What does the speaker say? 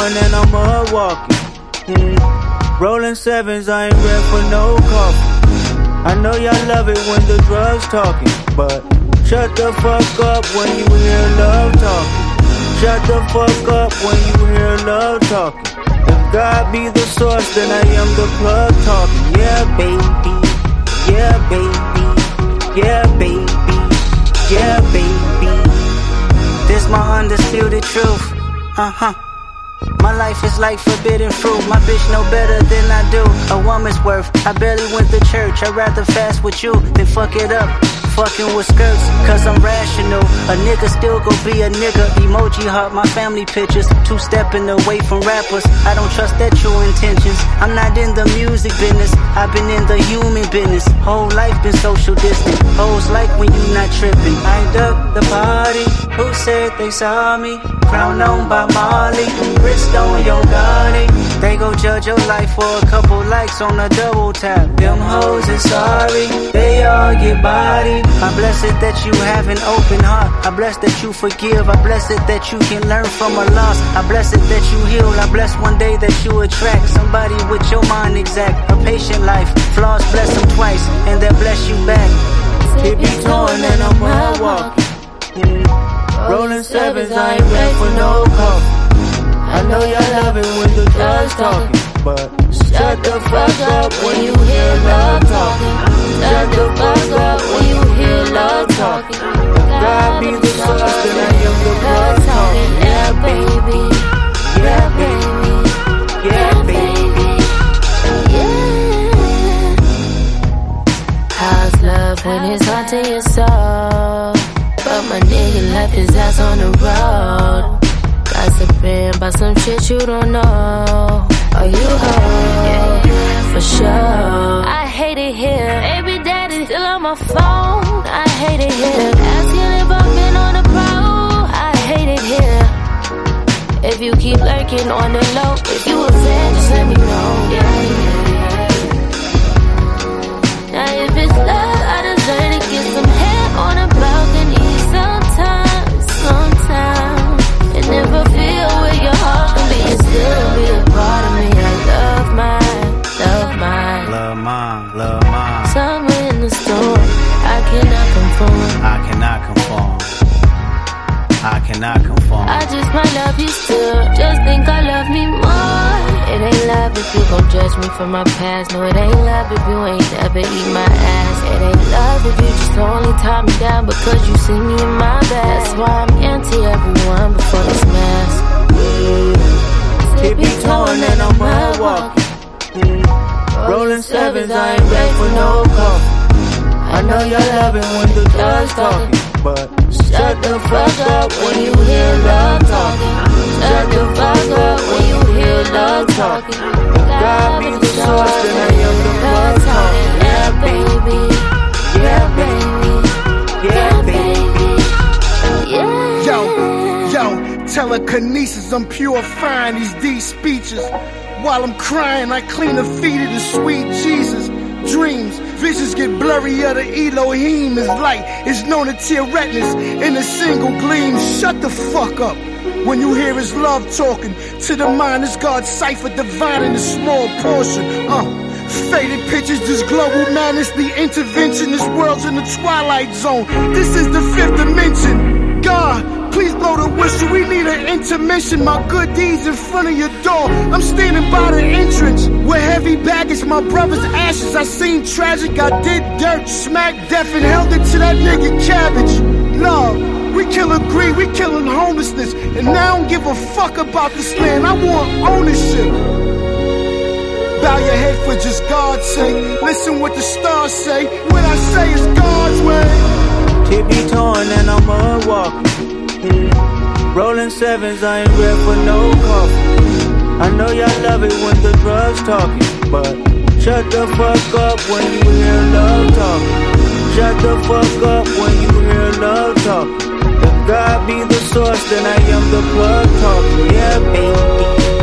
torn and I'm mud walking. Rolling sevens, I ain't ready for no coffee. I know y'all love it when the drugs talking, but shut the fuck up when you hear love talking. Shut the fuck up when you hear love talking. If God be the source, then I am the plug talking. Yeah, baby. Yeah, baby. Yeah, baby. Yeah, baby. This my undisputed truth. My life is like forbidden fruit. My bitch know better than I do. A woman's worth. I barely went to church. I'd rather fast with you than fuck it up fucking with skirts, cause I'm rational. A nigga still gon' be a nigga. Emoji heart, my family pictures. Two-stepping away from rappers. I don't trust their true intentions. I'm not in the music business. I've been in the human business. Whole life been social distant. Hoes like when you not tripping. I ducked the party. Who said they saw me? Crown on by Molly. Wrist on your Gotti. They gon' judge your life for a couple likes on a double tap. Them hoes is sorry. They all get body. I'm blessed that you have an open heart. I'm blessed that you forgive. I'm blessed that you can learn from a loss. I'm blessed that you heal. I'm blessed one day that you attract somebody with your mind exact. A patient life. Flaws bless them twice and they'll bless you back. It be torn and I'm mud walking. Rolling sevens, I ain't ready for no coffee. I know y'all love it when the drugs talking, but shut the fuck up when you hear love talking. Shut the fuck up when you hear love talking. God be the source, then I am the blood talking. Yeah, baby. Yeah, baby. Yeah, baby. Yeah. How's love when it's haunting your soul? But my nigga left his ass on the road. Gossiping about some shit you don't know. Are you home? Yeah, for sure. I hate it here. Baby daddy still on my phone. I hate it here. Asking if I've been on the pro. I hate it here. If you keep lurking on the low, if you a fan, just let me know. Yeah. Now if it's love, I deserve to get some head on a balcony. Sometimes it never feel where your heart can be and still be a part of me. I love mine, love mine, love mine, love mine. Somewhere in the storm, I cannot conform. I cannot conform. I cannot conform. I just might love you still. Just think I love me more. It ain't love if you gon' judge me for my past. No, it ain't love if you ain't ever eat my ass. It ain't love if you just only tie me down because you see me in my bed. That's why I'm anti everyone before this mask. It be torn and I'm mud walking. Rolling sevens, I ain't ready for no coffee. I know y'all love it when the drugs talking, but shut the fuck up when you hear love talking. Shut the fuck up when you hear love talking. God be the source, then I am the blood talking. Yeah, baby. Yeah, baby. Yeah, baby. Yeah. Yo, telekinesis, I'm purifying these deep speeches. While I'm crying, I clean the feet of the sweet Jesus. Dreams, visions get blurry, the Elohim is light. It's known to tear retinas in a single gleam. Shut the fuck up when you hear his love talking. To the mind is God's cipher, divine in a small portion. Faded pictures, this global madness, the intervention. This world's in the twilight zone. This is the fifth dimension. God, please blow the whistle, we need an intermission. My good deeds in front of your door. I'm standing by the entrance with heavy baggage, my brother's ashes. I seen tragic, I did dirt, smacked death and held it to that nigga Cabbage. Love, we killing greed, we killing homelessness. And now I don't give a fuck about this land, I want ownership. Bow your head for just God's sake. Listen what the stars say. What I say is God's way. It be torn and I'm mud walking. Rolling sevens, I ain't ready for no coffee. I know y'all love it when the drugs talking, but shut the fuck up when you hear love talking. Shut the fuck up when you hear love talking. If God be the source, then I am the plug talking. Yeah, baby.